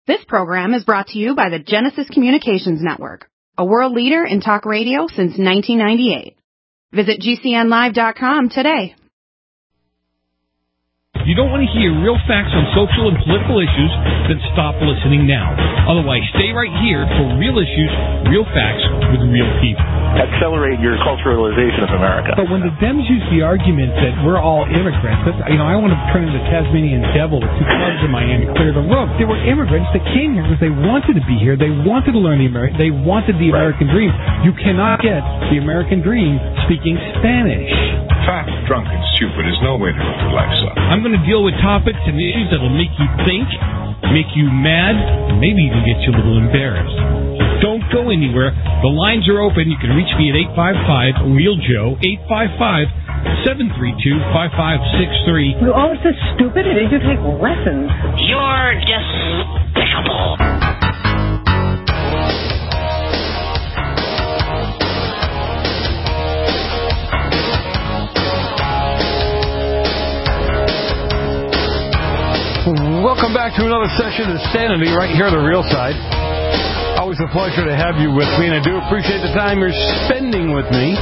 This program is brought to you by the Genesis Communications Network, a world leader in talk radio since 1998. Visit GCNlive.com today. You don't want to hear real facts on social and political issues, then stop listening now. Otherwise, stay right here for real issues, real facts with real people. Accelerate your culturalization of America. But when the Dems use the argument that we're all immigrants, I want to turn into Tasmanian devil with two clubs in Miami, clear the road. They were immigrants that came here because they wanted to be here. They wanted to learn they wanted the American dream. You cannot get the American dream speaking Spanish. Fat, drunk, and stupid is no way to live your life, son. I'm going to deal with topics and issues that will make you think, make you mad, and maybe even get you a little embarrassed. Don't go anywhere. The lines are open. You can reach me at 855-REAL-JOE, 855-732-5563. You're all so stupid. Did you take lessons? You're despicable. Welcome back to another session of Sanity right here on the Real Side. Always a pleasure to have you with me, and I do appreciate the time you're spending with me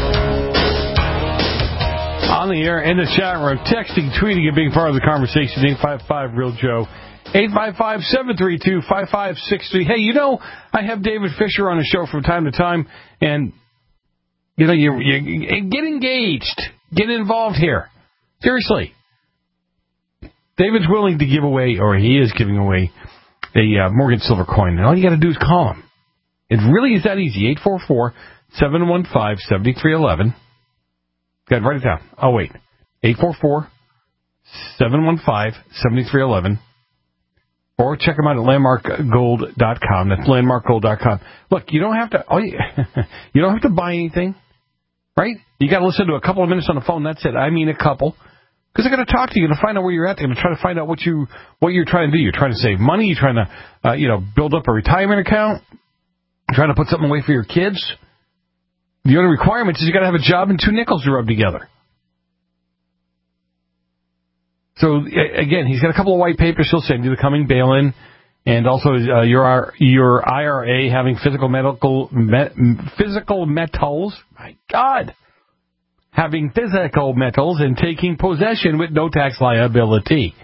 on the air, in the chat room, texting, tweeting, and being part of the conversation. 855-REAL-JOE, 855-732-5563. Hey, I have David Fisher on the show from time to time, and you get engaged, get involved here. Seriously. David's willing to give away, or he is giving away, a Morgan Silver coin. And all you got to do is call him. It really is that easy. 844-715-7311. Got to write it down. Oh, wait. 844-715-7311. Or check them out at landmarkgold.com. That's landmarkgold.com. Look, you don't have to. You don't have to buy anything, right? You got to listen to a couple of minutes on the phone. That's it. I mean, a couple. Because they're going to talk to you, to find out where you're at. They're going to try to find out what you're trying to do. You're trying to save money. You're trying to, build up a retirement account. You're trying to put something away for your kids. The only requirement is you got to have a job and two nickels to rub together. So again, he's got a couple of white papers he'll send you: the coming bail-in, and also your IRA having physical metals. My God. Having physical metals and taking possession with no tax liability.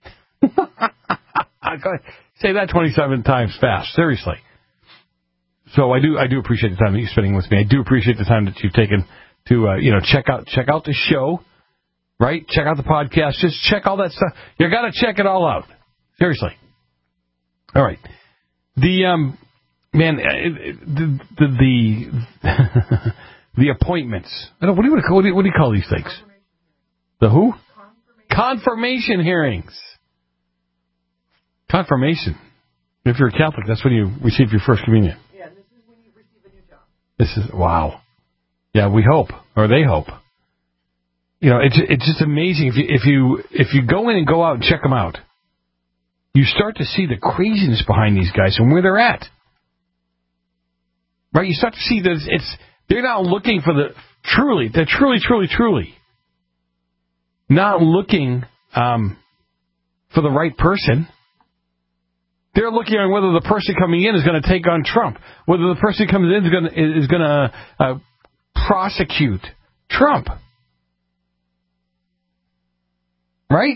Say that 27 times fast. Seriously. So I do appreciate the time that you're spending with me. I do appreciate the time that you've taken to check out the show, right? Check out the podcast. Just check all that stuff. You got to check it all out. Seriously. All right. The appointments. What do you call these things? The who? Confirmation hearings. Confirmation. If you're a Catholic, that's when you receive your first communion. Yeah, this is when you receive a new job. This is, wow. Yeah, we hope, or they hope. It's just amazing. If you go in and go out and check them out, you start to see the craziness behind these guys and where they're at. Right? You start to see that they're not looking for they're truly not looking for the right person. They're looking at whether the person coming in is going to take on Trump, whether the person coming in is going to prosecute Trump. Right?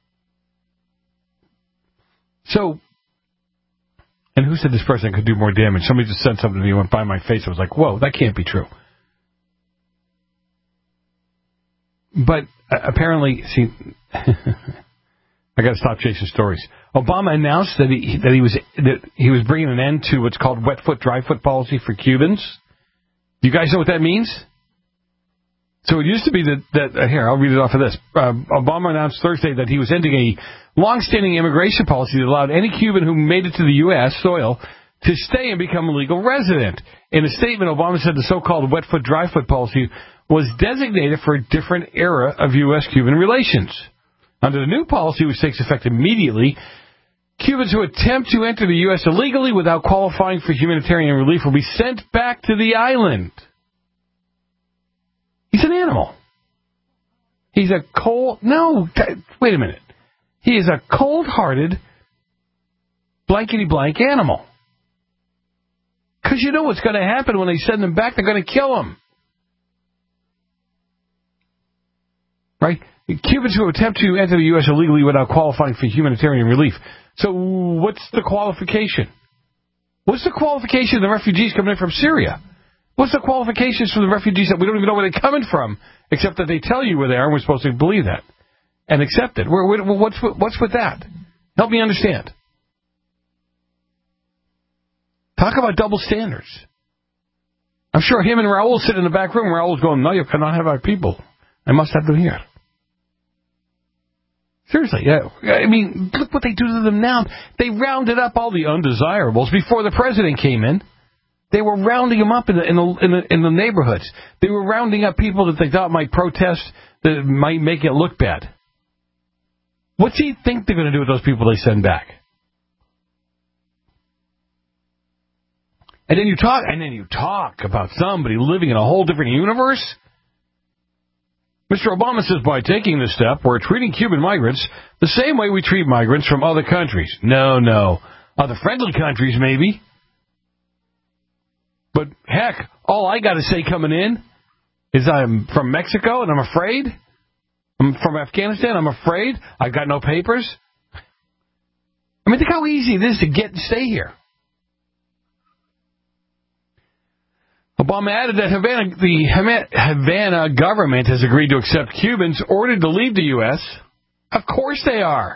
So, and who said this person could do more damage? Somebody just sent something to me and went by my face. I was like, whoa, that can't be true. But apparently, see, I got to stop chasing stories. Obama announced that he was bringing an end to what's called wet foot, dry foot policy for Cubans. Do you guys know what that means? So it used to be that here, I'll read it off of this. Obama announced Thursday that he was ending a long-standing immigration policy that allowed any Cuban who made it to the U.S. soil to stay and become a legal resident. In a statement, Obama said the so-called wet foot, dry foot policy was designated for a different era of U.S.-Cuban relations. Under the new policy, which takes effect immediately, Cubans who attempt to enter the U.S. illegally without qualifying for humanitarian relief will be sent back to the island. He's an animal. He's a wait a minute. He is a cold-hearted, blankety-blank animal. Because you know what's going to happen when they send them back. They're going to kill them. Right? Cubans who attempt to enter the U.S. illegally without qualifying for humanitarian relief. So what's the qualification? What's the qualification of the refugees coming in from Syria? What's the qualifications for the refugees that we don't even know where they're coming from, except that they tell you where they are, and we're supposed to believe that and accept it? What's with that? Help me understand. Talk about double standards. I'm sure him and Raul sit in the back room. Raul's going, no, you cannot have our people. I must have them here. Seriously, yeah. I mean, look what they do to them now. They rounded up all the undesirables before the president came in. They were rounding them up in the neighborhoods. They were rounding up people that they thought might protest, that might make it look bad. What's he think they're going to do with those people they send back? And then you talk about somebody living in a whole different universe. Mr. Obama says by taking this step, we're treating Cuban migrants the same way we treat migrants from other countries. No. Other friendly countries, maybe. But, heck, all I got to say coming in is I'm from Mexico and I'm afraid. I'm from Afghanistan, I'm afraid. I've got no papers. I mean, think how easy it is to get and stay here. Obama added that the Havana government has agreed to accept Cubans ordered to leave the U.S. Of course they are.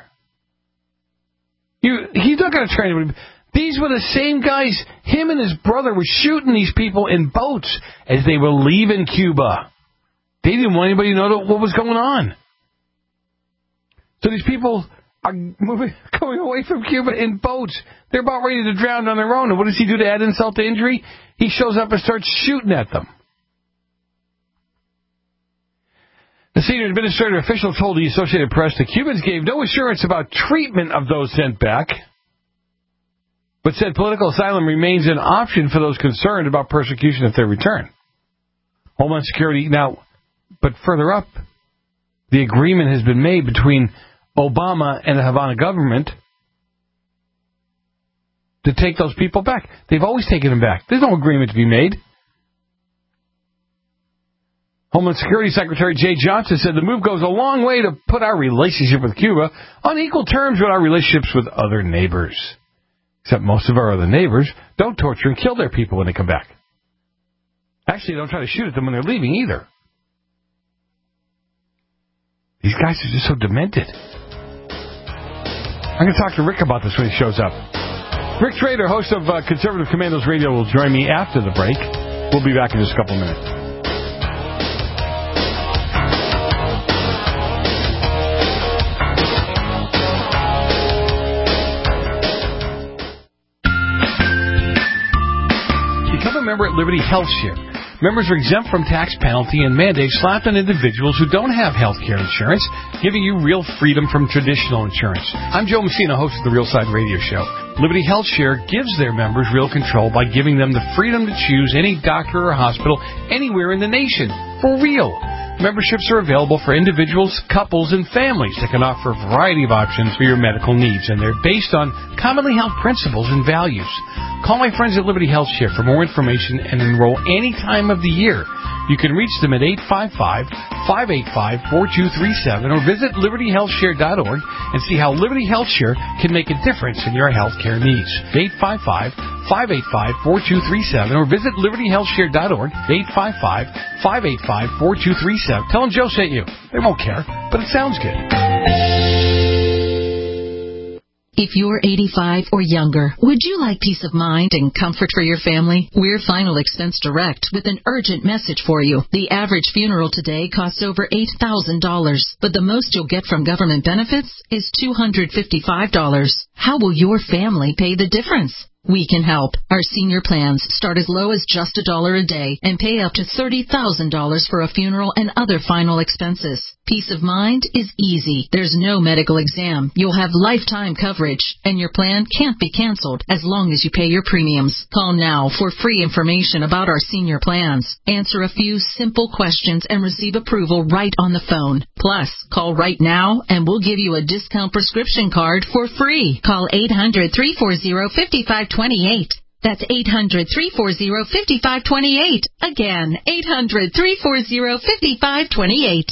He's not going to train them. These were the same guys. Him and his brother were shooting these people in boats as they were leaving Cuba. They didn't want anybody to know what was going on. So these people are going away from Cuba in boats. They're about ready to drown on their own. And what does he do to add insult to injury? He shows up and starts shooting at them. The senior administrative official told the Associated Press the Cubans gave no assurance about treatment of those sent back, but said political asylum remains an option for those concerned about persecution if they return. Homeland Security, now, but further up, the agreement has been made between Obama and the Havana government to take those people back. They've always taken them back. There's no agreement to be made. Homeland Security Secretary Jay Johnson said the move goes a long way to put our relationship with Cuba on equal terms with our relationships with other neighbors. Except most of our other neighbors don't torture and kill their people when they come back. Actually, they don't try to shoot at them when they're leaving either. These guys are just so demented. I'm going to talk to Rick about this when he shows up. Rick Trader, host of Conservative Commandos Radio, will join me after the break. We'll be back in just a couple minutes. Become a member at Liberty Health Share. Members are exempt from tax penalty and mandates slapped on individuals who don't have health care insurance, giving you real freedom from traditional insurance. I'm Joe Messina, host of the Real Side Radio Show. Liberty Health Share gives their members real control by giving them the freedom to choose any doctor or hospital anywhere in the nation. For real. Memberships are available for individuals, couples, and families that can offer a variety of options for your medical needs, and they're based on commonly held principles and values. Call my friends at Liberty Health Share for more information and enroll any time of the year. You can reach them at 855-585-4237 or visit libertyhealthshare.org and see how Liberty Health Share can make a difference in your health care needs. 855-585-4237 or visit libertyhealthshare.org. 855-585-4237. Tell them Joe sent you. They won't care, but it sounds good. If you're 85 or younger, would you like peace of mind and comfort for your family? We're Final Expense Direct with an urgent message for you. The average funeral today costs over $8,000, but the most you'll get from government benefits is $255. How will your family pay the difference? We can help. Our senior plans start as low as just $1 a day and pay up to $30,000 for a funeral and other final expenses. Peace of mind is easy. There's no medical exam. You'll have lifetime coverage, and your plan can't be canceled as long as you pay your premiums. Call now for free information about our senior plans. Answer a few simple questions and receive approval right on the phone. Plus, call right now and we'll give you a discount prescription card for free. Call 800-340-5528. That's 800-340-5528. Again, 800-340-5528.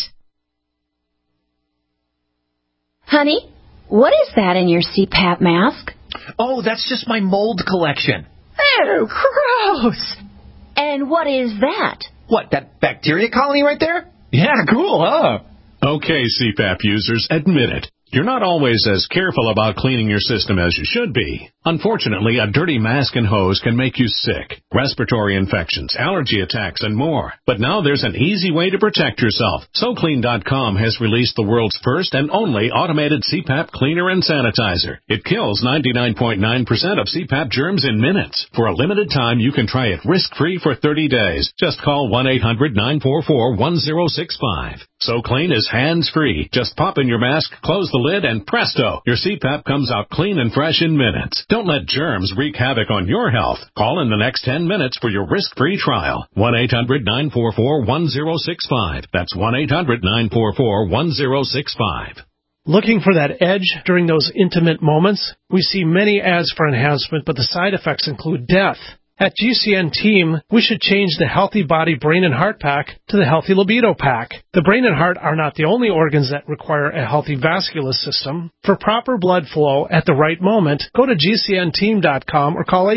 Honey, what is that in your CPAP mask? Oh, that's just my mold collection. Oh, gross! And what is that? What, that bacteria colony right there? Yeah, cool, huh? Okay, CPAP users, admit it. You're not always as careful about cleaning your system as you should be. Unfortunately, a dirty mask and hose can make you sick, respiratory infections, allergy attacks, and more. But now there's an easy way to protect yourself. SoClean.com has released the world's first and only automated CPAP cleaner and sanitizer. It kills 99.9% of CPAP germs in minutes. For a limited time, you can try it risk-free for 30 days. Just call 1-800-944-1065. SoClean is hands-free. Just pop in your mask, close the lid, and presto, your CPAP comes out clean and fresh in minutes. Don't let germs wreak havoc on your health. Call in the next 10 minutes for your risk-free trial. 1-800-944-1065. That's 1-800-944-1065. Looking for that edge during those intimate moments? We see many ads for enhancement, but the side effects include death. At GCN Team, we should change the Healthy Body, Brain, and Heart Pack to the Healthy Libido Pack. The brain and heart are not the only organs that require a healthy vascular system. For proper blood flow at the right moment, go to GCNteam.com or call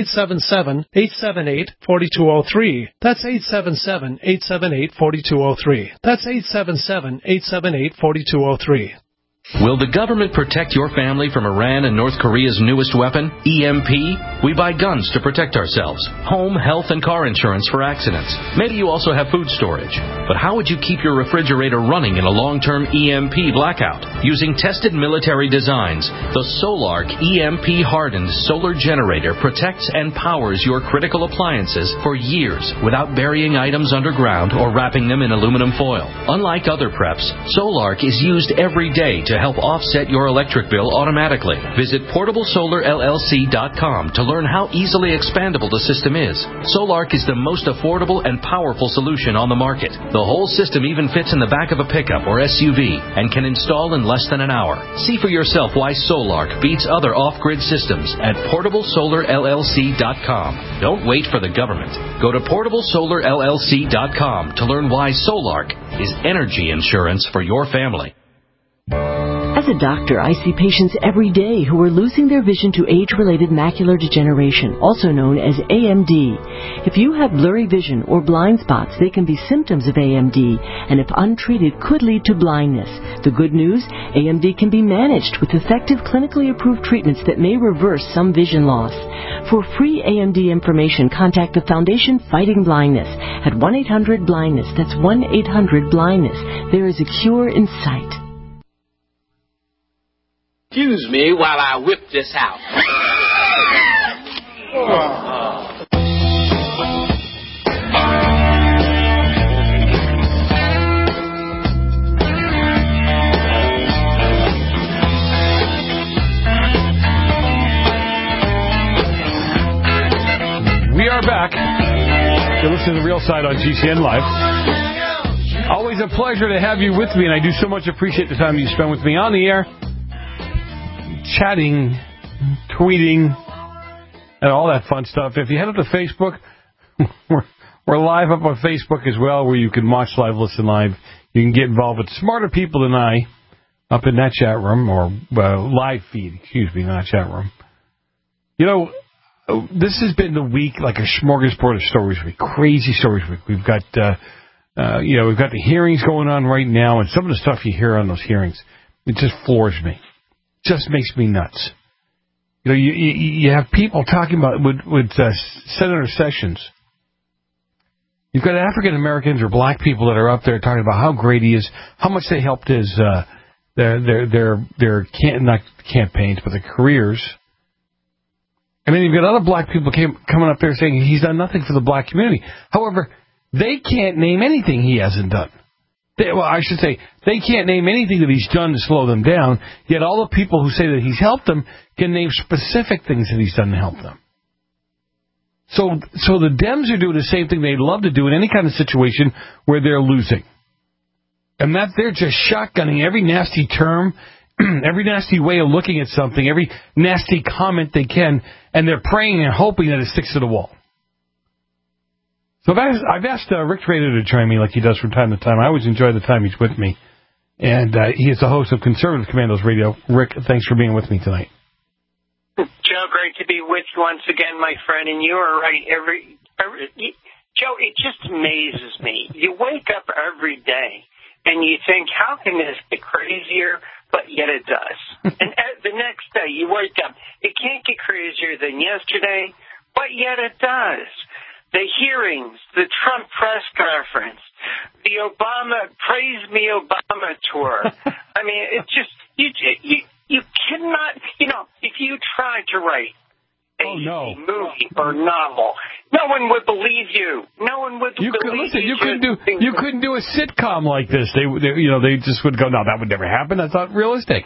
877-878-4203. That's 877-878-4203. That's 877-878-4203. Will the government protect your family from Iran and North Korea's newest weapon, EMP? We buy guns to protect ourselves, home, health, and car insurance for accidents. Maybe you also have food storage. But how would you keep your refrigerator running in a long-term EMP blackout? Using tested military designs, the Solark EMP-hardened solar generator protects and powers your critical appliances for years without burying items underground or wrapping them in aluminum foil. Unlike other preps, Solark is used every day to help offset your electric bill automatically. Visit PortableSolarLLC.com to learn how easily expandable the system is. Solark is the most affordable and powerful solution on the market. The whole system even fits in the back of a pickup or SUV and can install in less than an hour. See for yourself why Solark beats other off-grid systems at PortableSolarLLC.com. Don't wait for the government. Go to PortableSolarLLC.com to learn why Solark is energy insurance for your family. As a doctor, I see patients every day who are losing their vision to age-related macular degeneration, also known as AMD. If you have blurry vision or blind spots, they can be symptoms of AMD, and if untreated, could lead to blindness. The good news, AMD can be managed with effective clinically approved treatments that may reverse some vision loss. For free AMD information, contact the Foundation Fighting Blindness at 1-800-BLINDNESS. That's 1-800-BLINDNESS. There is a cure in sight. Excuse me while I whip this out. We are back. You're listening to The Real Side on GCN Live. Always a pleasure to have you with me, and I do so much appreciate the time you spend with me on the air, chatting, tweeting, and all that fun stuff. If you head up to Facebook, we're live up on Facebook as well, where you can watch live, listen live. You can get involved with smarter people than I up in that chat room, or live feed, not chat room. You know, this has been the week like a smorgasbord of stories week, crazy stories week. We've got, we've got the hearings going on right now, and some of the stuff you hear on those hearings, it just floors me. Just makes me nuts. You know, you have people talking about with Senator Sessions. You've got African Americans or black people that are up there talking about how great he is, how much they helped his their not campaigns but their careers. I mean, you've got other black people coming up there saying he's done nothing for the black community. However, they can't name anything he hasn't done. I should say, they can't name anything that he's done to slow them down, yet all the people who say that he's helped them can name specific things that he's done to help them. So the Dems are doing the same thing they'd love to do in any kind of situation where they're losing. And that they're just shotgunning every nasty term, every nasty way of looking at something, every nasty comment they can, and they're praying and hoping that it sticks to the wall. So I've asked Rick Trader to join me like he does from time to time. I always enjoy the time he's with me. And he is the host of Conservative Commandos Radio. Rick, thanks for being with me tonight. Joe, great to be with you once again, my friend. And you are right. Joe, it just amazes me. You wake up every day and you think, how can this get crazier? But yet it does. And the next day you wake up, it can't get crazier than yesterday, but yet it does. The hearings, the Trump press conference, the Obama Praise Me Obama tour. I mean, it's just, you cannot, if you try to write a movie or novel, no one would believe you. No one would believe you. You couldn't do a sitcom like this. They just would go, no, that would never happen. That's not realistic.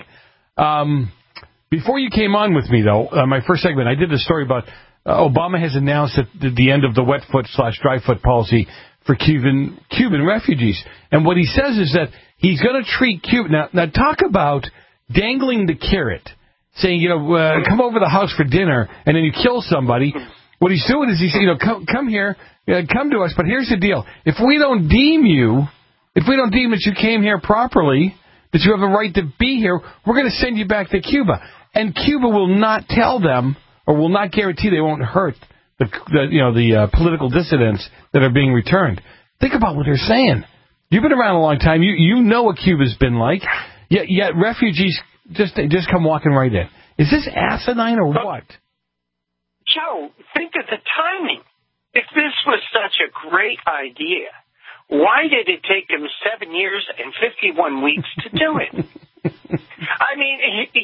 Before you came on with me, though, my first segment, I did a story about Obama has announced that the end of the wet foot/dry foot policy for Cuban refugees. And what he says is that he's going to treat Cuba. Now talk about dangling the carrot, saying, come over to the house for dinner, and then you kill somebody. What he's doing is he's saying, come here, come to us, but here's the deal. If we don't deem that you came here properly, that you have a right to be here, we're going to send you back to Cuba. And Cuba will not tell them, or will not guarantee they won't hurt the political dissidents that are being returned. Think about what they're saying. You've been around a long time. You know what Cuba's been like. Yet refugees just come walking right in. Is this asinine or what? Joe, think of the timing. If this was such a great idea, why did it take him 7 years and 51 weeks to do it? I mean,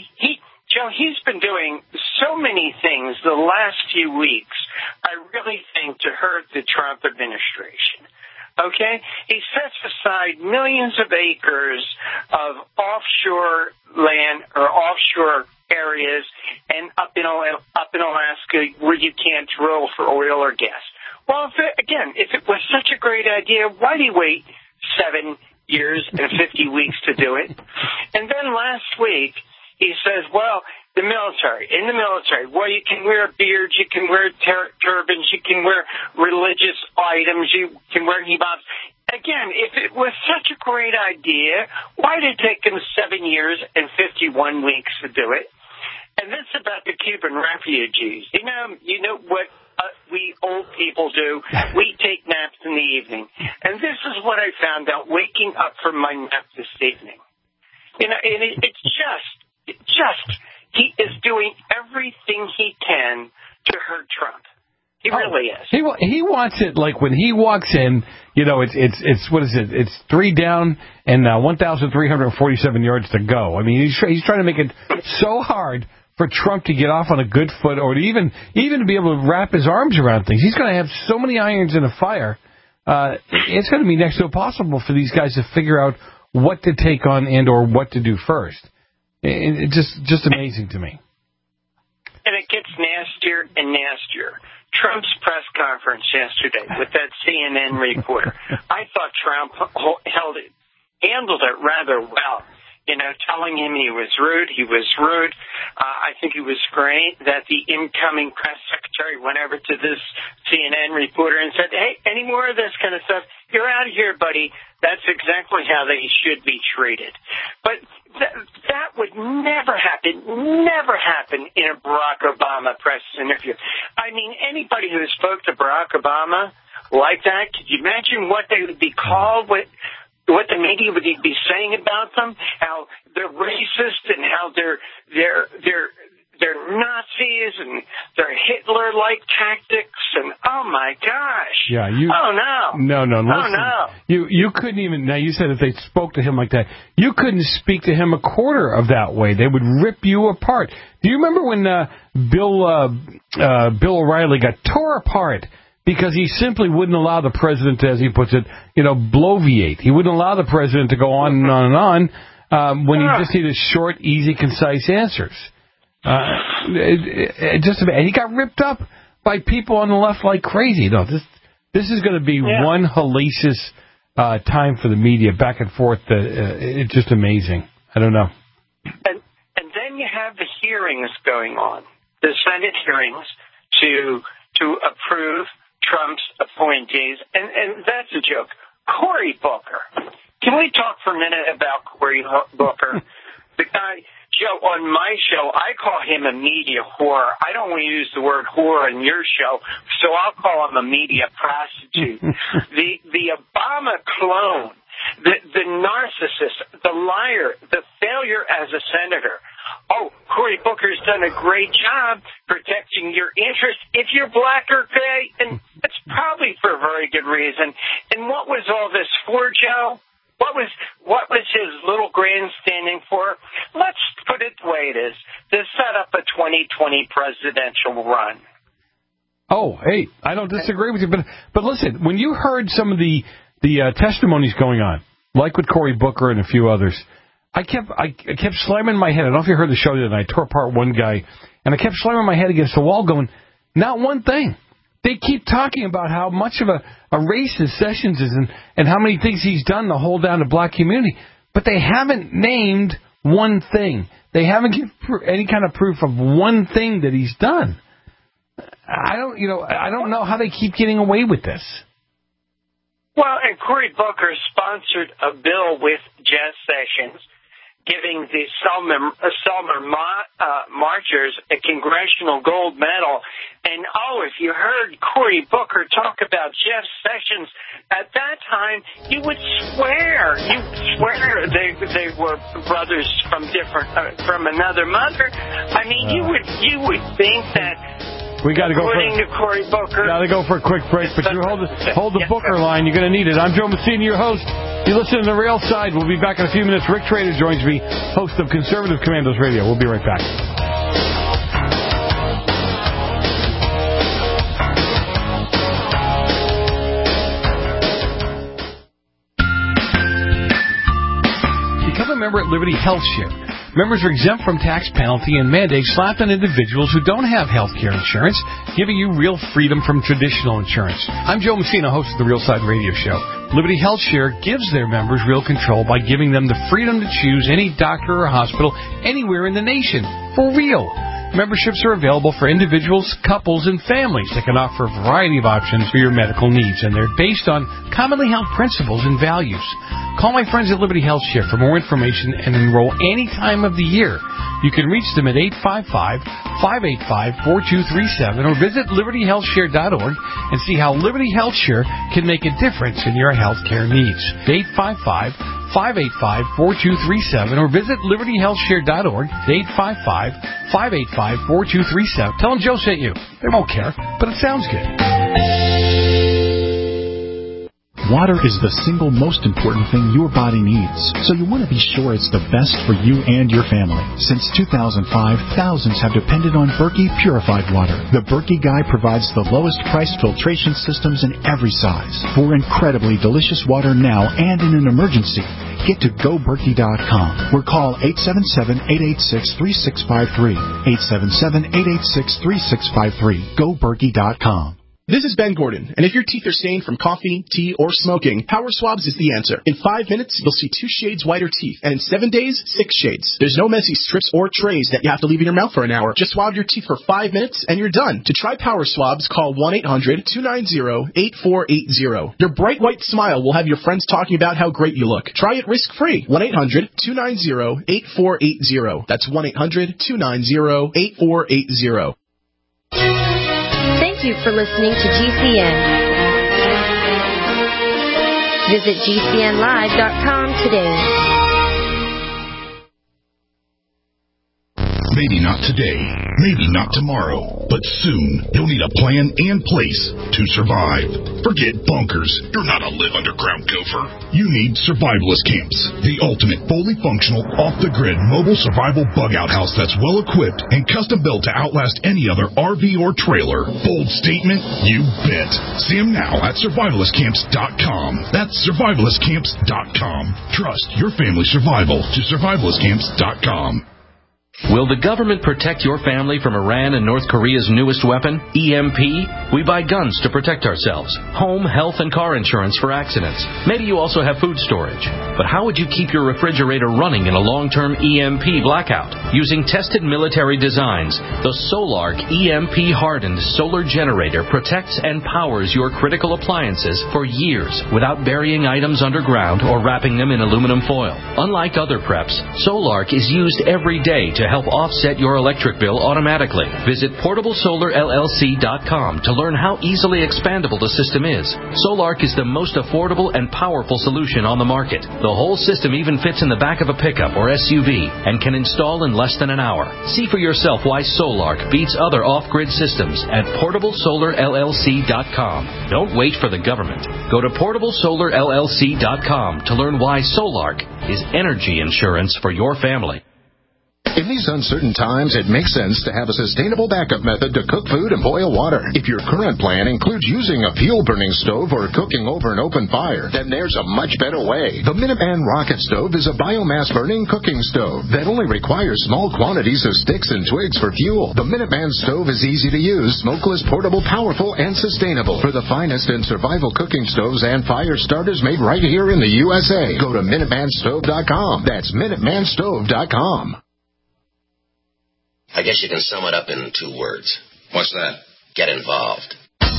Joe, he's been doing so many things the last few weeks, I really think, to hurt the Trump administration. Okay? He sets aside millions of acres of offshore land or offshore areas and up in Alaska where you can't drill for oil or gas. Well, if it was such a great idea, why did he wait 7 years and 50 weeks to do it? And then last week, he says, well, in the military, well, you can wear beards, you can wear turbans, you can wear religious items, you can wear hijabs. Again, if it was such a great idea, why did it take him 7 years and 51 weeks to do it? And this about the Cuban refugees. You know what we old people do? We take naps in the evening. And this is what I found out waking up from my nap this evening. And it's just he is doing everything he can to hurt Trump. He really is. He wants it like when he walks in, it's what is it? It's 3 down and 1,347 yards to go. I mean, he's trying to make it so hard for Trump to get off on a good foot, or to even to be able to wrap his arms around things. He's going to have so many irons in the fire. It's going to be next to impossible for these guys to figure out what to take on and or what to do first. It's just amazing to me. And it gets nastier and nastier. Trump's press conference yesterday with that CNN reporter, I thought Trump handled it rather well. Telling him he was rude. I think it was great that the incoming press secretary went over to this CNN reporter and said, hey, any more of this kind of stuff, you're out of here, buddy. That's exactly how they should be treated. But that would never happen in a Barack Obama press interview. I mean, anybody who spoke to Barack Obama like that, could you imagine what they would be called, what the media would be saying about them, how they're racist and how they're Nazis and their Hitler-like tactics, and Oh, my gosh. Yeah, Oh, no. No. Listen, oh, no. You couldn't even... Now, you said if they spoke to him like that, you couldn't speak to him a quarter of that way. They would rip you apart. Do you remember when Bill O'Reilly got tore apart because he simply wouldn't allow the president to, as he puts it, bloviate? He wouldn't allow the president to go on and on and on when he just needed short, easy, concise answers. And he got ripped up by people on the left like crazy. No, this is going to be one hellacious time for the media, back and forth. It's just amazing. I don't know. And then you have the hearings going on, the Senate hearings to approve Trump's appointees, and that's a joke. Cory Booker. Can we talk for a minute about Cory Booker? The guy, Joe, on my show, I call him a media whore. I don't want to use the word whore in your show, so I'll call him a media prostitute. The Obama clone, the narcissist, the liar, the failure as a senator. Oh, Cory Booker's done a great job protecting your interests if you're black or gay, and that's probably for a very good reason. And what was all this for, Joe? What was his little grandstanding for? Let's put it the way it is, to set up a 2020 presidential run. Oh, hey, I don't disagree with you, but listen, when you heard some of the testimonies going on, like with Cory Booker and a few others, I kept slamming my head. I don't know if you heard the show that I tore apart one guy, and I kept slamming my head against the wall going, not one thing. They keep talking about how much of a racist Sessions is and how many things he's done to hold down the black community, but they haven't named one thing. They haven't given any kind of proof of one thing that he's done. I don't know how they keep getting away with this. Well, and Cory Booker sponsored a bill with Jeff Sessions giving the Selma marchers a congressional gold medal. And, if you heard Cory Booker talk about Jeff Sessions at that time, you would swear. They were brothers from another mother. I mean, you would think that. We got to go according to Cory Booker. Got to go for a quick break, but you hold the Booker line. You're going to need it. I'm Joe Messina, your host. You listen to The Real Side. We'll be back in a few minutes. Rick Trader joins me, host of Conservative Commandos Radio. We'll be right back. Become a member at Liberty Health Share. Members are exempt from tax penalty and mandates slapped on individuals who don't have health care insurance, giving you real freedom from traditional insurance. I'm Joe Messina, host of The Real Side Radio Show. Liberty Health Share gives their members real control by giving them the freedom to choose any doctor or hospital anywhere in the nation. For real. Memberships are available for individuals, couples, and families that can offer a variety of options for your medical needs, and they're based on commonly held principles and values. Call my friends at Liberty Health Share for more information and enroll any time of the year. You can reach them at 855-585-4237 or visit libertyhealthshare.org and see how Liberty Health Share can make a difference in your health care needs. 855-585-4237 or visit libertyhealthshare.org. 855-585-4237. Tell them Joe sent you. They won't care, but it sounds good. Water is the single most important thing your body needs, so you want to be sure it's the best for you and your family. Since 2005, thousands have depended on Berkey Purified Water. The Berkey Guy provides the lowest price filtration systems in every size. For incredibly delicious water now and in an emergency, get to GoBerkey.com or call 877-886-3653. 877-886-3653. GoBerkey.com. This is Ben Gordon, and if your teeth are stained from coffee, tea, or smoking, Power Swabs is the answer. In 5 minutes, you'll see 2 shades whiter teeth, and in 7 days, 6 shades. There's no messy strips or trays that you have to leave in your mouth for an hour. Just swab your teeth for 5 minutes, and you're done. To try Power Swabs, call 1-800-290-8480. Your bright white smile will have your friends talking about how great you look. Try it risk-free. 1-800-290-8480. That's 1-800-290-8480. Thank you for listening to GCN. Visit GCNlive.com today. Maybe not today, maybe not tomorrow, but soon you'll need a plan and place to survive. Forget bunkers. You're not a live underground gopher. You need Survivalist Camps, the ultimate fully functional, off-the-grid mobile survival bug-out house that's well-equipped and custom-built to outlast any other RV or trailer. Bold statement? You bet. See them now at survivalistcamps.com. That's survivalistcamps.com. Trust your family's survival to survivalistcamps.com. Will the government protect your family from Iran and North Korea's newest weapon, EMP? We buy guns to protect ourselves, home, health, and car insurance for accidents. Maybe you also have food storage. But how would you keep your refrigerator running in a long-term EMP blackout? Using tested military designs, the Solark EMP-hardened solar generator protects and powers your critical appliances for years without burying items underground or wrapping them in aluminum foil. Unlike other preps, Solark is used every day to help offset your electric bill automatically. Visit PortableSolarLLC.com to learn how easily expandable the system is. Solark is the most affordable and powerful solution on the market. The whole system even fits in the back of a pickup or SUV and can install in less than an hour. See for yourself why Solark beats other off-grid systems at PortableSolarLLC.com. Don't wait for the government. Go to PortableSolarLLC.com to learn why Solark is energy insurance for your family. In these uncertain times, it makes sense to have a sustainable backup method to cook food and boil water. If your current plan includes using a fuel-burning stove or cooking over an open fire, then there's a much better way. The Minuteman Rocket Stove is a biomass-burning cooking stove that only requires small quantities of sticks and twigs for fuel. The Minuteman Stove is easy to use, smokeless, portable, powerful, and sustainable. For the finest in survival cooking stoves and fire starters made right here in the USA, go to MinutemanStove.com. That's MinutemanStove.com. I guess you can sum it up in 2 words. What's that? Get involved.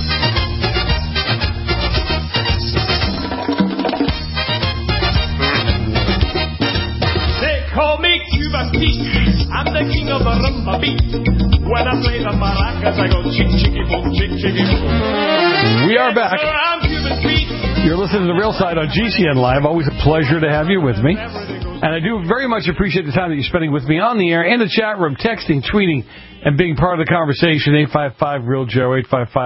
They call me Cuba Pete. I'm the king of the rumba beat. When I play the maracas, I go chick, chicky, boom, chick, chicky, boom. We are back. You're listening to The Real Side on GCN Live. Always a pleasure to have you with me. And I do very much appreciate the time that you're spending with me on the air, in the chat room, texting, tweeting, and being part of the conversation. 855-REAL-JOE,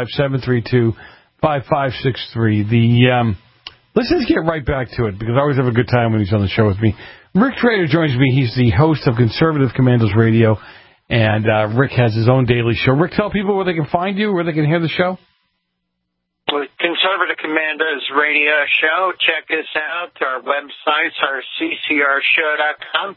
855-732-5563. Let's just get right back to it, because I always have a good time when he's on the show with me. Rick Trader joins me. He's the host of Conservative Commandos Radio, and Rick has his own daily show. Rick, tell people where they can find you, where they can hear the show. Conservative Commandos Radio Show. Check us out. Our websites are ccrshow.com,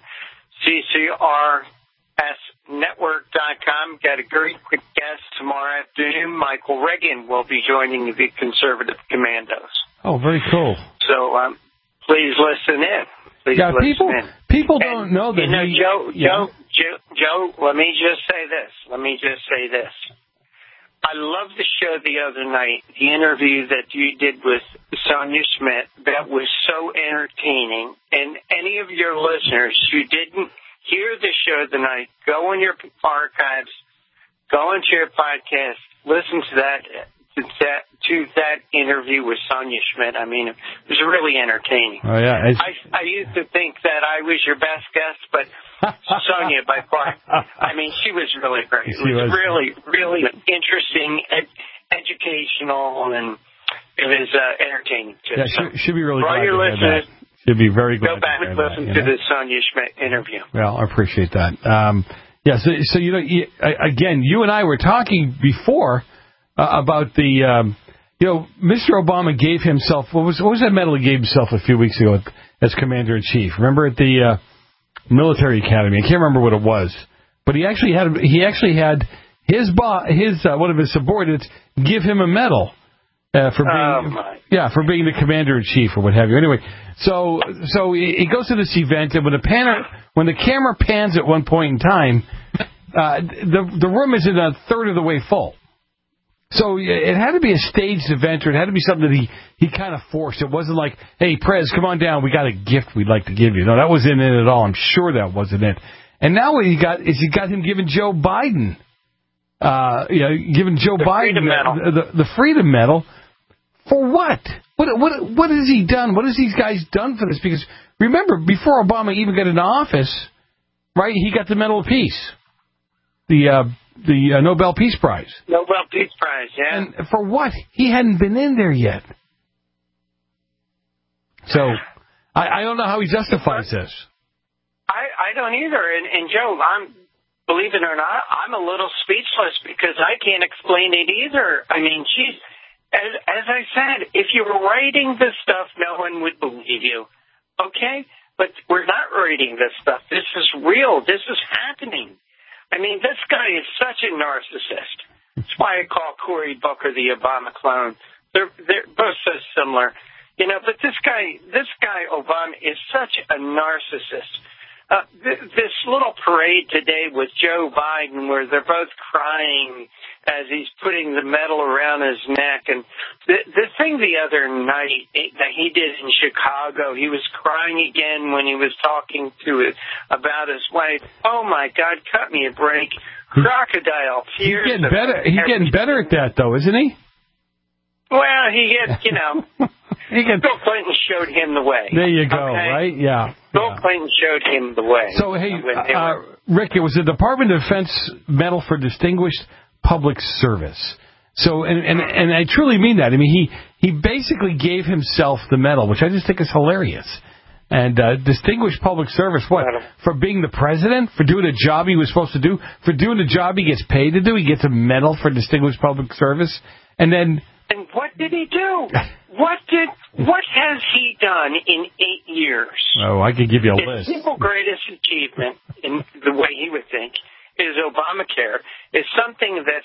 ccrsnetwork.com. Got a great quick guest tomorrow afternoon. Michael Reagan will be joining the Conservative Commandos. Oh, very cool. So please listen in. Please listen in. People don't know that. Joe, let me just say this. I love the show the other night, the interview that you did with Sonia Schmidt. That was so entertaining. And any of your listeners who didn't hear the show tonight, go in your archives, go into your podcast, listen to that interview with Sonia Schmidt. I mean, it was really entertaining. Oh, yeah. I used to think that I was your best guest, but Sonia, by far, I mean, she was really great. It was really, really interesting, educational, and it was entertaining, too. Yeah, she'll be really glad to hear that. She'll be very glad to back and listen to the Sonia Schmidt interview. Well, I appreciate that. So you know, again, you and I were talking before about the, Mr. Obama gave himself, what was that medal he gave himself a few weeks ago as Commander-in-Chief? Remember at the military academy? I can't remember what it was, but he actually had his one of his subordinates give him a medal for being the Commander-in-Chief or what have you. Anyway, so he goes to this event, and when the camera pans at one point in time, the room is in a third of the way full. So it had to be a staged event, or it had to be something that he kind of forced. It wasn't like, hey, Prez, come on down, we got a gift we'd like to give you. No, that wasn't it at all. I'm sure that wasn't it. And now what he got him giving Joe Biden, the Freedom Medal. For what? What has he done? What has these guys done for this? Because remember, before Obama even got into office, right, he got the Medal of Peace. the Nobel Peace Prize. Nobel Peace Prize, yeah. And for what? He hadn't been in there yet. So I don't know how he justifies this. I don't either. And Joe, believe it or not, I'm a little speechless because I can't explain it either. I mean, geez, as I said, if you were writing this stuff, no one would believe you. Okay? But we're not writing this stuff. This is real. This is happening. I mean, this guy is such a narcissist. That's why I call Cory Booker the Obama clone. They're both so similar. You know, but this guy, Obama, is such a narcissist. This little parade today with Joe Biden where they're both crying as he's putting the medal around his neck. And the thing the other night that he did in Chicago, he was crying again when he was talking about his wife. Oh, my God, cut me a break. Crocodile tears. He's getting better at that, though, isn't he? Well, he gets, you know, Bill Clinton showed him the way. There you go, okay? Right? Yeah. Bill Clinton showed him the way. So, hey, Rick, it was the Department of Defense Medal for Distinguished Public Service. So, and I truly mean that. I mean, he basically gave himself the medal, which I just think is hilarious. And distinguished public service, what? For being the president? For doing a job he was supposed to do? For doing a job he gets paid to do? He gets a medal for distinguished public service? And then... And what did he do? What has he done in 8 years? Oh, I could give you a list. His single greatest achievement, in the way he would think, is Obamacare, is something that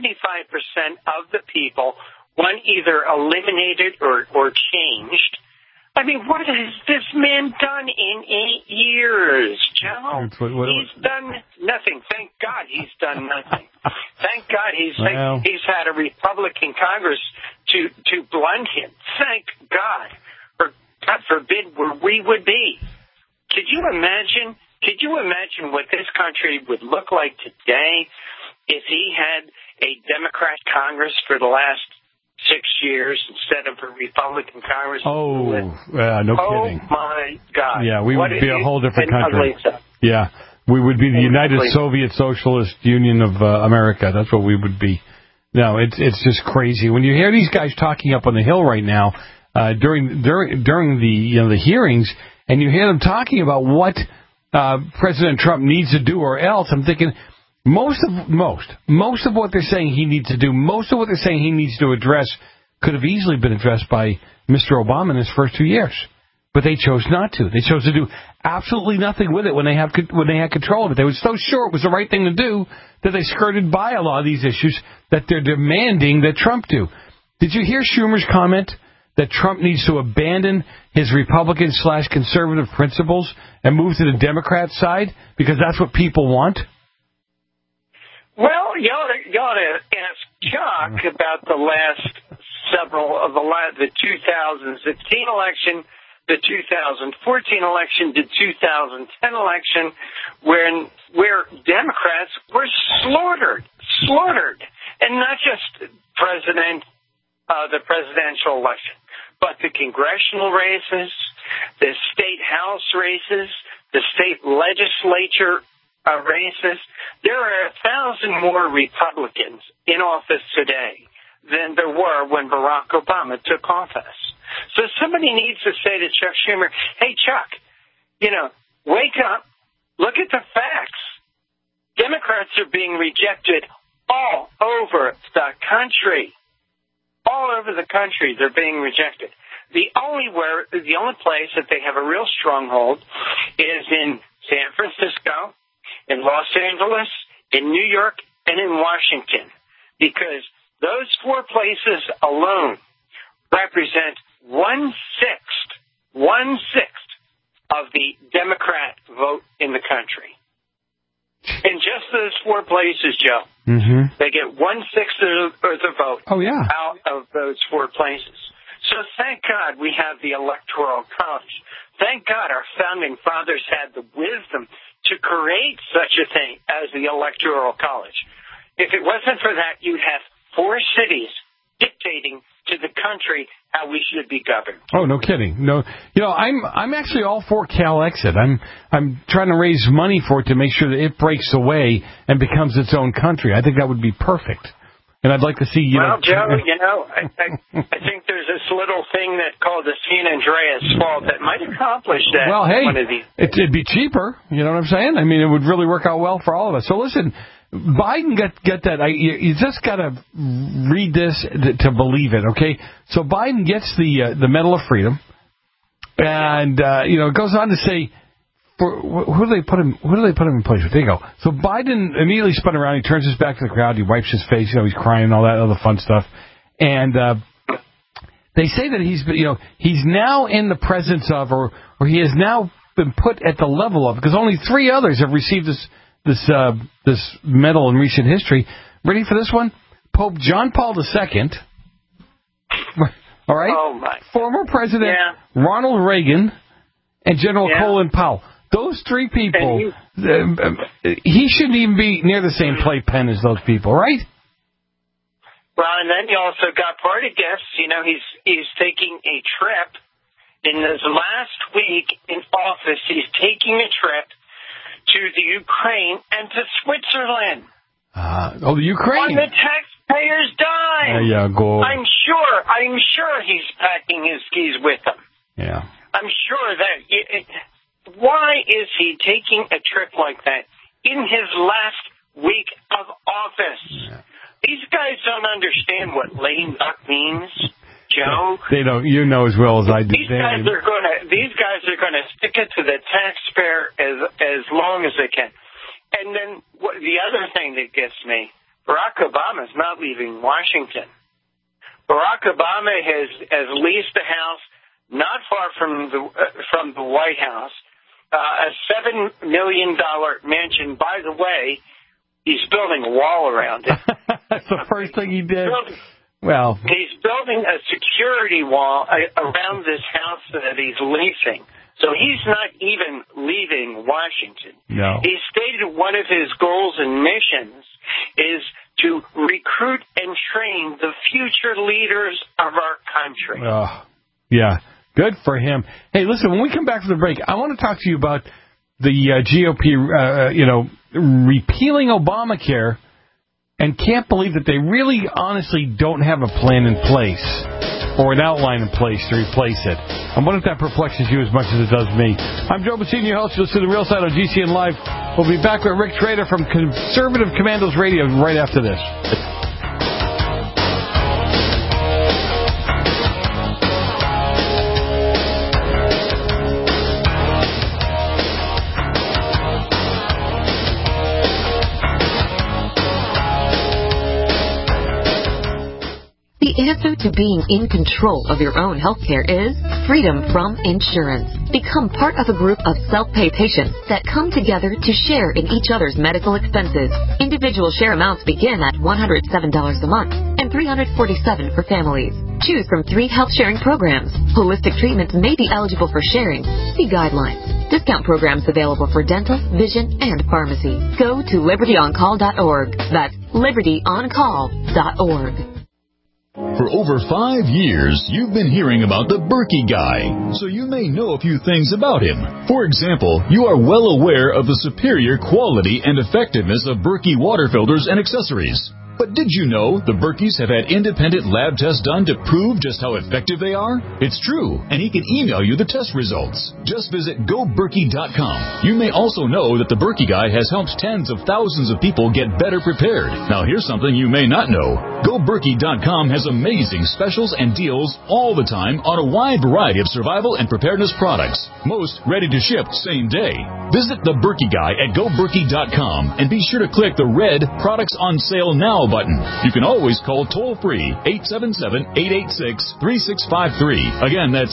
75% of the people want either eliminated or changed. I mean, what has this man done in 8 years, Joe? He's done nothing. Thank God he's done nothing. Thank God he's had a Republican Congress to blunt him. Thank God. Or God forbid where we would be. Could you imagine what this country would look like today if he had a Democrat Congress for the last 6 years instead of a Republican Congress? No kidding. Oh, my God. Yeah, we would be a whole different country. Yeah, we would be the United Soviet Socialist Union of America. That's what we would be. No, it's just crazy. When you hear these guys talking up on the Hill right now during the hearings, and you hear them talking about what President Trump needs to do or else, I'm thinking... Most of what they're saying he needs to do, most of what they're saying he needs to address could have easily been addressed by Mr. Obama in his first 2 years. But they chose not to. They chose to do absolutely nothing with it when they had control of it. They were so sure it was the right thing to do that they skirted by a lot of these issues that they're demanding that Trump do. Did you hear Schumer's comment that Trump needs to abandon his Republican/conservative principles and move to the Democrat side because that's what people want? Well, you ought to ask Chuck about the the 2016 election, the 2014 election, the 2010 election, where Democrats were slaughtered, and not just the presidential election, but the congressional races, the state house races, the state legislature races. There are 1,000 more Republicans in office today than there were when Barack Obama took office. So somebody needs to say to Chuck Schumer, hey, Chuck, wake up, look at the facts. Democrats are being rejected all over the country. All over the country, they're being rejected. The only place that they have a real stronghold is in San Francisco, in Los Angeles, in New York, and in Washington, because those 4 places alone represent 1/6 of the Democrat vote in the country. In just those 4 places, Joe, they get 1/6 of the vote out of those 4 places. So thank God we have the Electoral College. Thank God our founding fathers had the wisdom to create such a thing as the Electoral College. If it wasn't for that, you'd have 4 cities dictating to the country how we should be governed. Oh, no kidding. No, I'm actually all for CalExit. I'm trying to raise money for it to make sure that it breaks away and becomes its own country. I think that would be perfect. And I'd like to see, Joe, I think there's this little thing that's called the San Andreas Fault that might accomplish that. Well, hey, one of these. It'd be cheaper. You know what I'm saying? I mean, it would really work out well for all of us. So listen, Biden get that. You just got to read this to believe it, okay? So Biden gets the Medal of Freedom, and it goes on to say, who do they put him in place with? There you go. So Biden immediately spun around. He turns his back to the crowd. He wipes his face. He's crying and all that other fun stuff. And they say that he's now in the presence of, or he has now been put at the level of, because only 3 others have received this medal in recent history. Ready for this one? Pope John Paul II. All right. Oh my. Former President Ronald Reagan and General Colin Powell. Those 3 people, he shouldn't even be near the same playpen as those people, right? Well, and then he also got party gifts. He's taking a trip. In his last week in office, he's taking a trip to the Ukraine and to Switzerland. The Ukraine. On the taxpayers' dime. There you go. I'm sure he's packing his skis with him. Yeah. I'm sure that... Why is he taking a trip like that in his last week of office? Yeah. These guys don't understand what lame duck means, Joe. They don't. You know as well as I do. These guys are going to stick it to the taxpayer as long as they can. And then the other thing that gets me, Barack Obama's not leaving Washington. Barack Obama has leased a house not far from the White House. A $7 million being By the way, he's building a wall around it. That's the first thing he did. He's building a security wall around this house that he's leasing. So he's not even leaving Washington. No. He stated one of his goals and missions is to recruit and train the future leaders of our country. Yeah. Good for him. Hey, listen, when we come back from the break, I want to talk to you about the GOP, repealing Obamacare, and can't believe that they really honestly don't have a plan in place or an outline in place to replace it. I wonder if that perplexes you as much as it does me. I'm Joe Bassini, your host. You'll see The Real Side on GCN Live. We'll be back with Rick Trader from Conservative Commandos Radio right after this. The answer to being in control of your own healthcare is freedom from insurance. Become part of a group of self-pay patients that come together to share in each other's medical expenses. Individual share amounts begin at $107 a month and $347 for families. Choose from 3 health-sharing programs. Holistic treatments may be eligible for sharing. See guidelines. Discount programs available for dental, vision, and pharmacy. Go to libertyoncall.org. That's libertyoncall.org. For over 5 years, you've been hearing about the Berkey Guy, so you may know a few things about him. For example, you are well aware of the superior quality and effectiveness of Berkey water filters and accessories. But did you know the Berkeys have had independent lab tests done to prove just how effective they are? It's true, and he can email you the test results. Just visit GoBerkey.com. You may also know that the Berkey Guy has helped tens of thousands of people get better prepared. Now here's something you may not know. GoBerkey.com has amazing specials and deals all the time on a wide variety of survival and preparedness products. Most ready to ship same day. Visit the Berkey Guy at GoBerkey.com and be sure to click the red Products on Sale Now button. You can always call toll-free 877-886-3653. Again, that's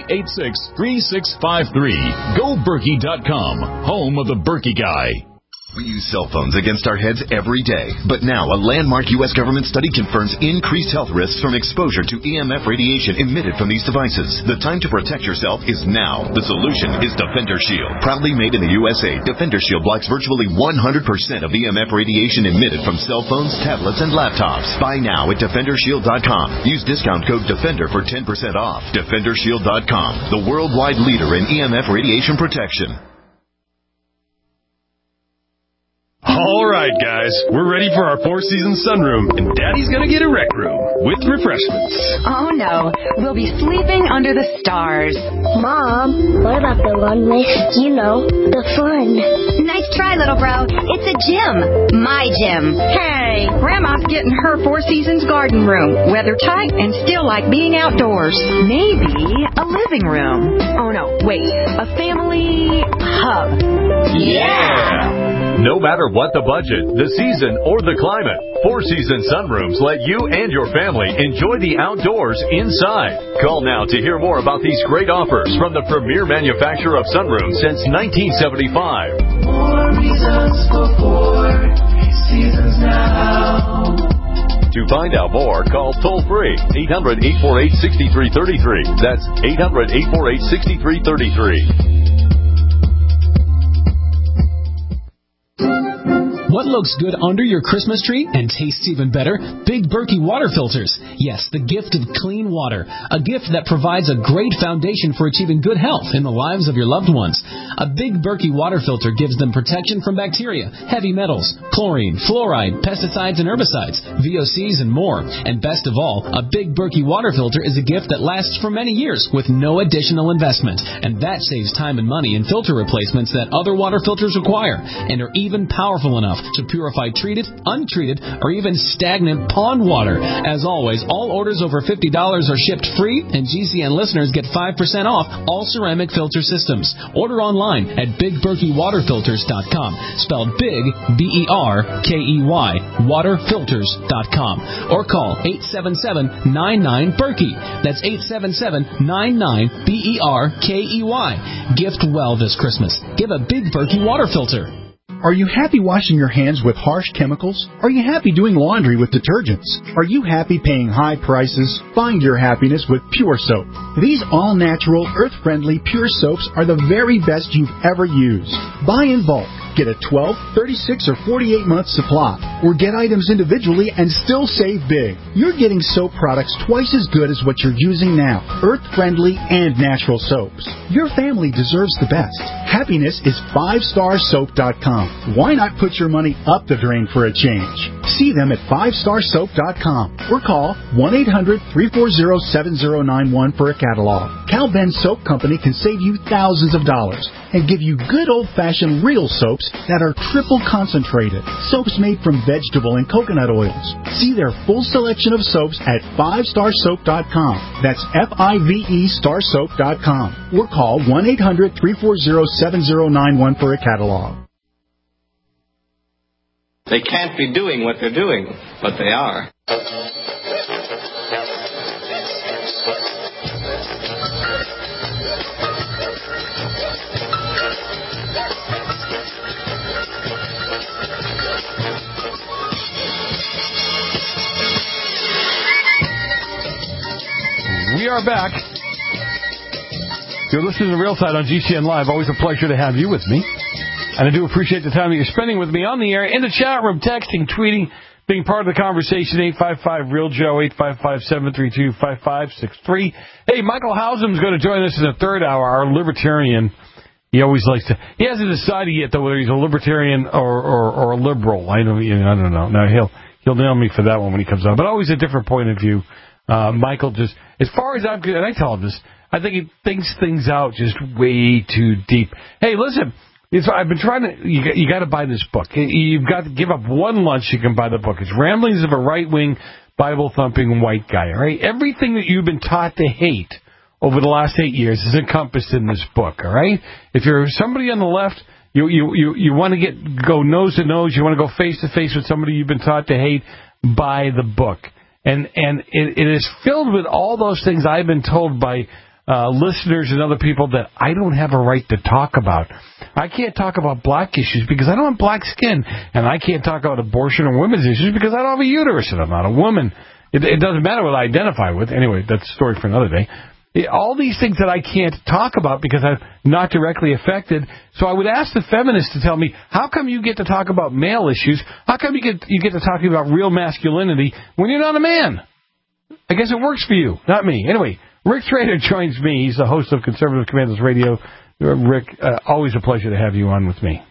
877-886-3653. GoBerkey.com, home of the Berkey Guy. We use cell phones against our heads every day, but now a landmark U.S. government study confirms increased health risks from exposure to EMF radiation emitted from these devices. The time to protect yourself is now. The solution is Defender Shield. Proudly made in the USA, Defender Shield blocks virtually 100% of EMF radiation emitted from cell phones, tablets, and laptops. Buy now at DefenderShield.com. Use discount code DEFENDER for 10% off. DefenderShield.com, the worldwide leader in EMF radiation protection. All right, guys, we're ready for our Four Seasons sunroom, and Daddy's gonna get a rec room with refreshments. Oh, no. We'll be sleeping under the stars. Mom, what about the one with, the fun? Nice try, little bro. It's a gym. My gym. Hey, Grandma's getting her Four Seasons garden room. Weather tight and still like being outdoors. Maybe a living room. Oh, no, wait. A family hub. Yeah! No matter what the budget, the season, or the climate, Four Seasons sunrooms let you and your family enjoy the outdoors inside. Call now to hear more about these great offers from the premier manufacturer of sunrooms since 1975. More reasons for Four Seasons now. To find out more, call toll-free 800-848-6333. That's 800-848-6333. What looks good under your Christmas tree and tastes even better? Big Berkey water filters. Yes, the gift of clean water. A gift that provides a great foundation for achieving good health in the lives of your loved ones. A Big Berkey water filter gives them protection from bacteria, heavy metals, chlorine, fluoride, pesticides and herbicides, VOCs and more. And best of all, a Big Berkey water filter is a gift that lasts for many years with no additional investment. And that saves time and money in filter replacements that other water filters require and are even powerful enough to purify treated, untreated, or even stagnant pond water. As always, all orders over $50 are shipped free, and GCN listeners get 5% off all ceramic filter systems. Order online at BigBerkeyWaterFilters.com, spelled Big, B-E-R-K-E-Y, waterfilters.com, or call 877-99-BERKEY. That's 877-99-BERKEY. Gift well this Christmas. Give a Big Berkey water filter. Are you happy washing your hands with harsh chemicals? Are you happy doing laundry with detergents? Are you happy paying high prices? Find your happiness with Pure Soap. These all-natural, earth-friendly Pure Soaps are the very best you've ever used. Buy in bulk. Get a 12, 36, or 48-month supply, or get items individually and still save big. You're getting soap products twice as good as what you're using now. Earth-friendly and natural soaps. Your family deserves the best. Happiness is 5starsoap.com. Why not put your money up the drain for a change? See them at 5starsoap.com or call 1-800-340-7091 for a catalog. Cal Ben Soap Company can save you thousands of dollars and give you good old-fashioned real soaps that are triple concentrated. Soaps made from vegetable and coconut oils. See their full selection of soaps at 5starsoap.com. That's F-I-V-E starsoap.com. Or call 1-800-340-7091 for a catalog. They can't be doing what they're doing, but they are. We are back. You're listening to Real Side on GCN Live. Always a pleasure to have you with me. And I do appreciate the time that you're spending with me on the air, in the chat room, texting, tweeting, being part of the conversation. 855-REAL-JOE, 855-732-5563. Hey, Michael Housem's going to join us in the third hour, our libertarian. He always likes to... He hasn't decided yet, though, whether he's a libertarian or a liberal. I don't know. Now, he'll nail me for that one when he comes on. But always a different point of view. Michael just... As far as I'm... And I tell him this. I think he thinks things out just way too deep. Hey, listen... I've been trying to... You got to buy this book. You've got to give up one lunch, you can buy the book. It's Ramblings of a Right-Wing, Bible-Thumping White Guy. All right? Everything that you've been taught to hate over the last 8 years is encompassed in this book. All right? If you're somebody on the left, you want to go nose to nose, you want to go face to face with somebody you've been taught to hate, buy the book. And it is filled with all those things I've been told by listeners and other people that I don't have a right to talk about. I can't talk about black issues because I don't have black skin, and I can't talk about abortion or women's issues because I don't have a uterus and I'm not a woman. It doesn't matter what I identify with. Anyway, that's a story for another day. All these things that I can't talk about because I'm not directly affected. So I would ask the feminists to tell me, how come you get to talk about male issues? How come you get to talk about real masculinity when you're not a man? I guess it works for you, not me. Anyway, Rick Trader joins me. He's the host of Conservative Commandos Radio. Rick, always a pleasure to have you on with me.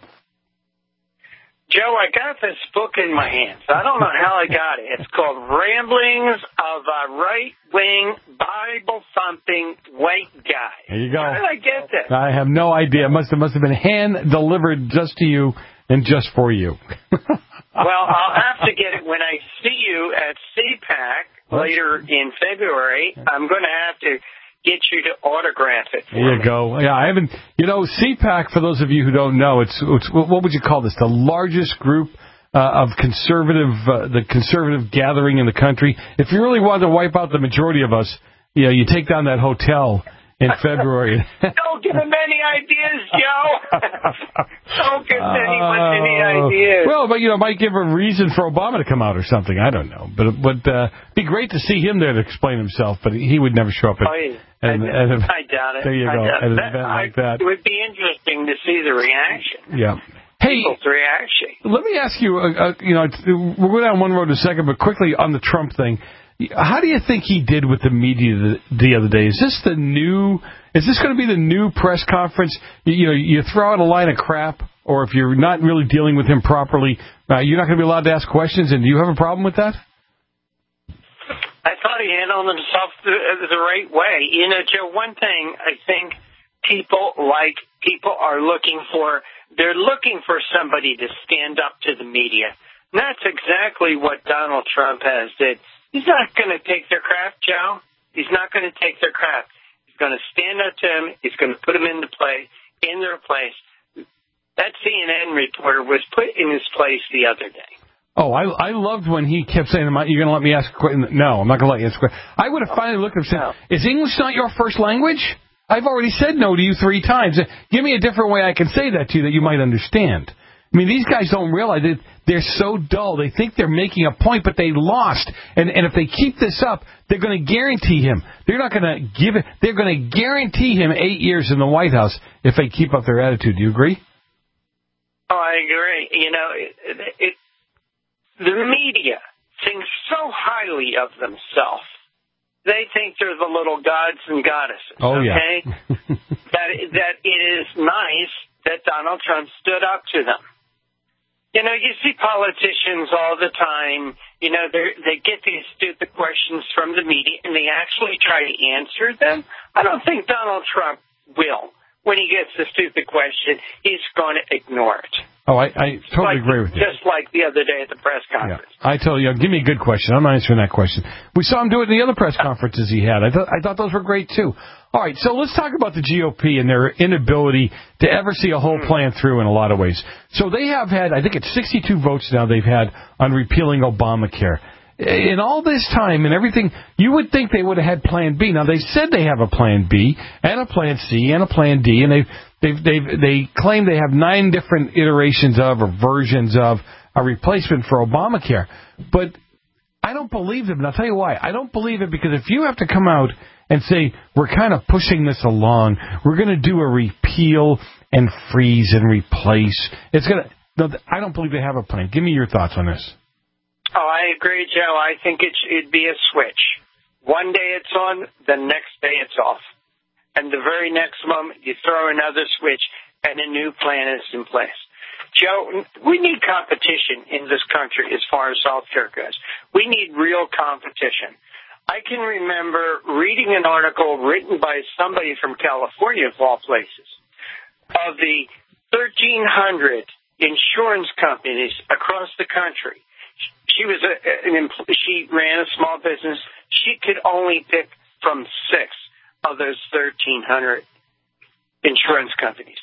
Joe, I got this book in my hands. I don't know how I got it. It's called Ramblings of a Right-Wing, Bible-Thumping White Guy. There you go. How did I get this? I have no idea. It must have been hand-delivered just to you and just for you. Well, I'll have to get it when I see you at CPAC later in February. I'm going to have to get you to autograph it for me. There you go. Yeah, I haven't. CPAC, for those of you who don't know, it's what would you call this? The largest group of the conservative gathering in the country. If you really want to wipe out the majority of us, you take down that hotel in February. Don't give him any ideas, Joe. Don't give anyone any ideas. Well, but might give a reason for Obama to come out or something. I don't know, but it would be great to see him there to explain himself. But he would never show up at. I doubt it. There you go. At an event like that, it would be interesting to see the reaction. Yeah. Hey, people's reaction. Let me ask you. We'll go down one road in a second, but quickly on the Trump thing. How do you think he did with the media the other day? Is this going to be the new press conference? You throw out a line of crap, or if you're not really dealing with him properly, you're not going to be allowed to ask questions. And do you have a problem with that? I thought he handled himself the right way. Joe, one thing I think people are looking for, they're looking for somebody to stand up to the media. And that's exactly what Donald Trump has did. He's not going to take their crap, Joe. He's not going to take their crap. He's going to stand up to him. He's going to put him in their place. That CNN reporter was put in his place the other day. Oh, I loved when he kept saying, you're going to let me ask a question. No, I'm not going to let you ask a question. I would have finally looked at him and said, is English not your first language? I've already said no to you 3 times. Give me a different way I can say that to you that you might understand. I mean, these guys don't realize it. They're so dull. They think they're making a point, but they lost. And if they keep this up, they're going to guarantee him. They're not going to give it. They're going to guarantee him 8 years in the White House if they keep up their attitude. Do you agree? Oh, I agree. The media thinks so highly of themselves. They think they're the little gods and goddesses. Oh, okay? Yeah. that it is nice that Donald Trump stood up to them. You see politicians all the time, they get these stupid questions from the media and they actually try to answer them. I don't think Donald Trump will. When he gets a stupid question, he's going to ignore it. Oh, I totally agree with you. Just like the other day at the press conference. Yeah. I tell you, give me a good question. I'm not answering that question. We saw him do it in the other press conferences he had. I thought those were great, too. All right, so let's talk about the GOP and their inability to ever see a whole plan through in a lot of ways. So they have had, I think it's 62 votes now they've had on repealing Obamacare. In all this time and everything, you would think they would have had Plan B. Now, they said they have a Plan B and a Plan C and a Plan D, and they claim they have 9 different iterations of or versions of a replacement for Obamacare. But I don't believe them, and I'll tell you why. I don't believe it because if you have to come out and say, we're kind of pushing this along, we're going to do a repeal and freeze and replace, I don't believe they have a plan. Give me your thoughts on this. Oh, I agree, Joe. I think it'd be a switch. One day it's on, the next day it's off. And the very next moment you throw another switch and a new plan is in place. Joe, we need competition in this country as far as health care goes. We need real competition. I can remember reading an article written by somebody from California, of all places, of the 1,300 insurance companies across the country. She ran a small business. She could only pick from 6 of those 1,300 insurance companies.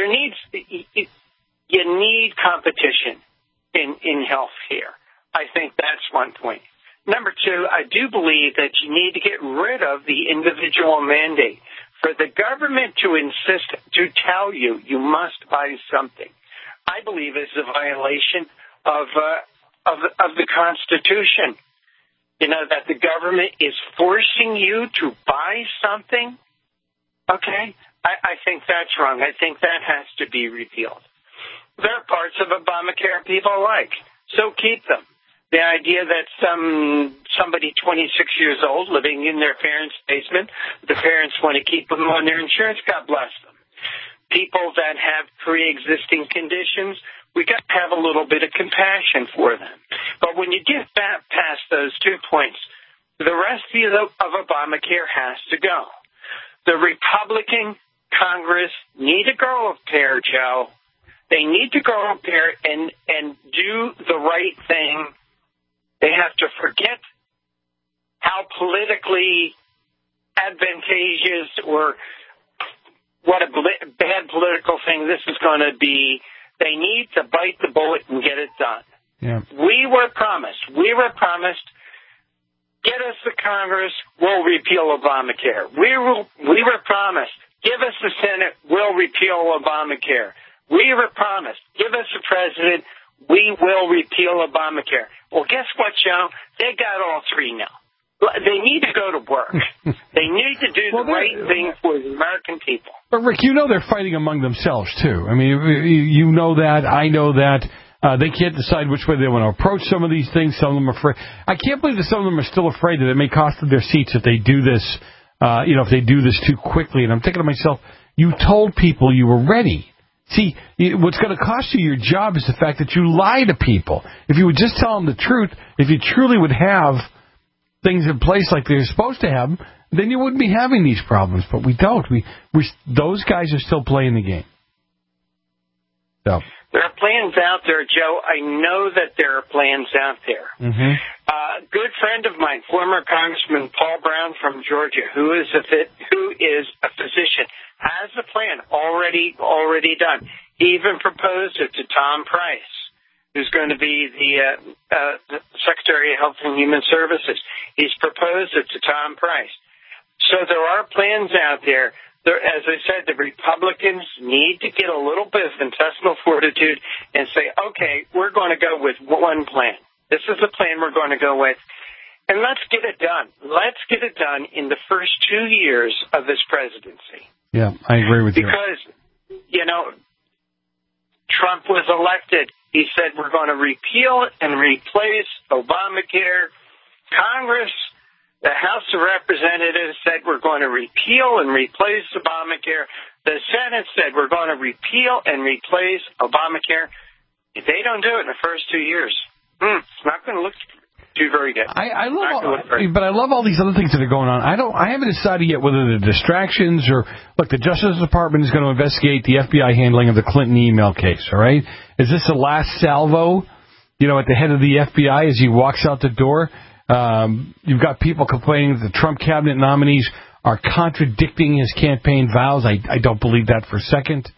You need competition in health care. I think that's one point. Number 2, I do believe that you need to get rid of the individual mandate. For the government to insist, to tell you you must buy something, I believe is a violation of the Constitution. You know, that the government is forcing you to buy something. Okay, I think that's wrong. I think that has to be repealed. There are parts of Obamacare people like, so keep them. The idea that somebody 26 years old living in their parents' basement, the parents want to keep them on their insurance, God bless them. People that have pre-existing conditions, we got to have a little bit of compassion for them. But when you get past those 2 points, the rest of Obamacare has to go. The Republican Congress need to go up there, Joe. They need to go up there and do the right thing. They have to forget how politically advantageous or what a bad political thing this is going to be. They need to bite the bullet and get it done. Yeah. We were promised, get us the Congress, we'll repeal Obamacare. We were promised, give us the Senate, we'll repeal Obamacare. We were promised, give us the president, we will repeal Obamacare. Well, guess what, Joe? They got all three now. They need to go to work. They need to do the right thing for the American people. But, Rick, you know they're fighting among themselves, too. I mean, you know that. I know that. They can't decide which way they want to approach some of these things. Some of them are afraid. I can't believe that some of them are still afraid that it may cost them their seats if they do this, if they do this too quickly. And I'm thinking to myself, you told people you were ready. See, what's going to cost you your job is the fact that you lie to people. If you would just tell them the truth, if you truly would have things in place like they're supposed to have, then you wouldn't be having these problems. But we don't. Those guys are still playing the game. So. There are plans out there, Joe. I know that there are plans out there. Mm-hmm. A good friend of mine, former Congressman Paul Brown from Georgia, who is a physician, has a plan already done. He even proposed it to Tom Price, who's going to be the Secretary of Health and Human Services. He's proposed it to Tom Price. So there are plans out there. As I said, the Republicans need to get a little bit of intestinal fortitude and say, okay, we're going to go with one plan. This is the plan we're going to go with. And let's get it done. Let's get it done in the first 2 years of this presidency. Yeah, I agree with you. Because, Trump was elected. He said we're going to repeal and replace Obamacare. Congress, the House of Representatives said we're going to repeal and replace Obamacare. The Senate said we're going to repeal and replace Obamacare. If they don't do it in the first 2 years, it's not going to look too very good. I love all these other things that are going on. I haven't decided yet whether they're distractions or, look, the Justice Department is going to investigate the FBI handling of the Clinton email case, all right? Is this the last salvo, at the head of the FBI as he walks out the door? You've got people complaining that the Trump cabinet nominees are contradicting his campaign vows. I don't believe that for a second.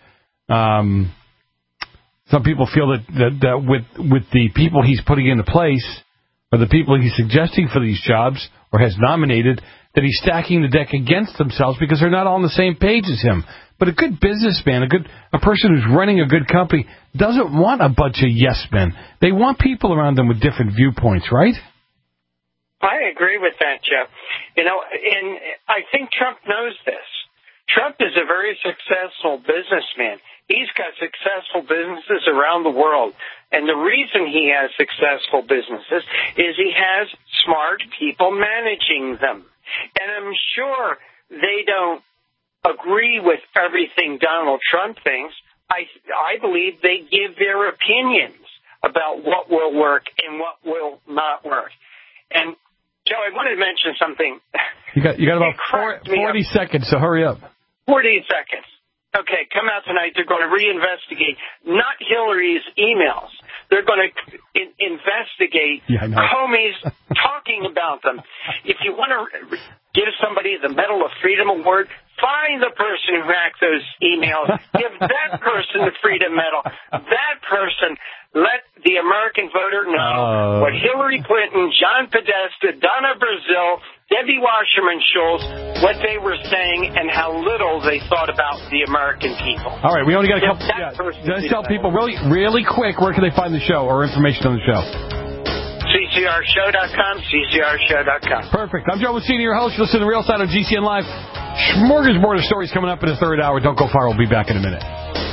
Some people feel that with the people he's putting into place, or the people he's suggesting for these jobs, or has nominated, that he's stacking the deck against themselves because they're not all on the same page as him. But a good businessman, a person who's running a good company, doesn't want a bunch of yes men. They want people around them with different viewpoints, right? I agree with that, Jeff. And I think Trump knows this. Trump is a very successful businessman. He's got successful businesses around the world. And the reason he has successful businesses is he has smart people managing them. And I'm sure they don't agree with everything Donald Trump thinks. I believe they give their opinions about what will work and what will not work. And Joe, I wanted to mention something. You got about 40 seconds, so hurry up. 40 seconds. Okay, come out tonight. They're going to reinvestigate not Hillary's emails. They're going to investigate Comey's talking about them. If you want to give somebody the Medal of Freedom Award, find the person who hacked those emails. Give that person the Freedom Medal. That person, let the American voter know what Hillary Clinton, John Podesta, Donna Brazile, Debbie Wasserman Schultz, what they were saying and how little they thought about the American people. All right, we only got a couple. Let's tell people really quick, where can they find the show or information on the show? CCRshow.com, CCRshow.com. Perfect. I'm Joe Messina, your host. Listen to the Real Side of GCN Live. Smorgasbord of stories coming up in the third hour. Don't go far. We'll be back in a minute.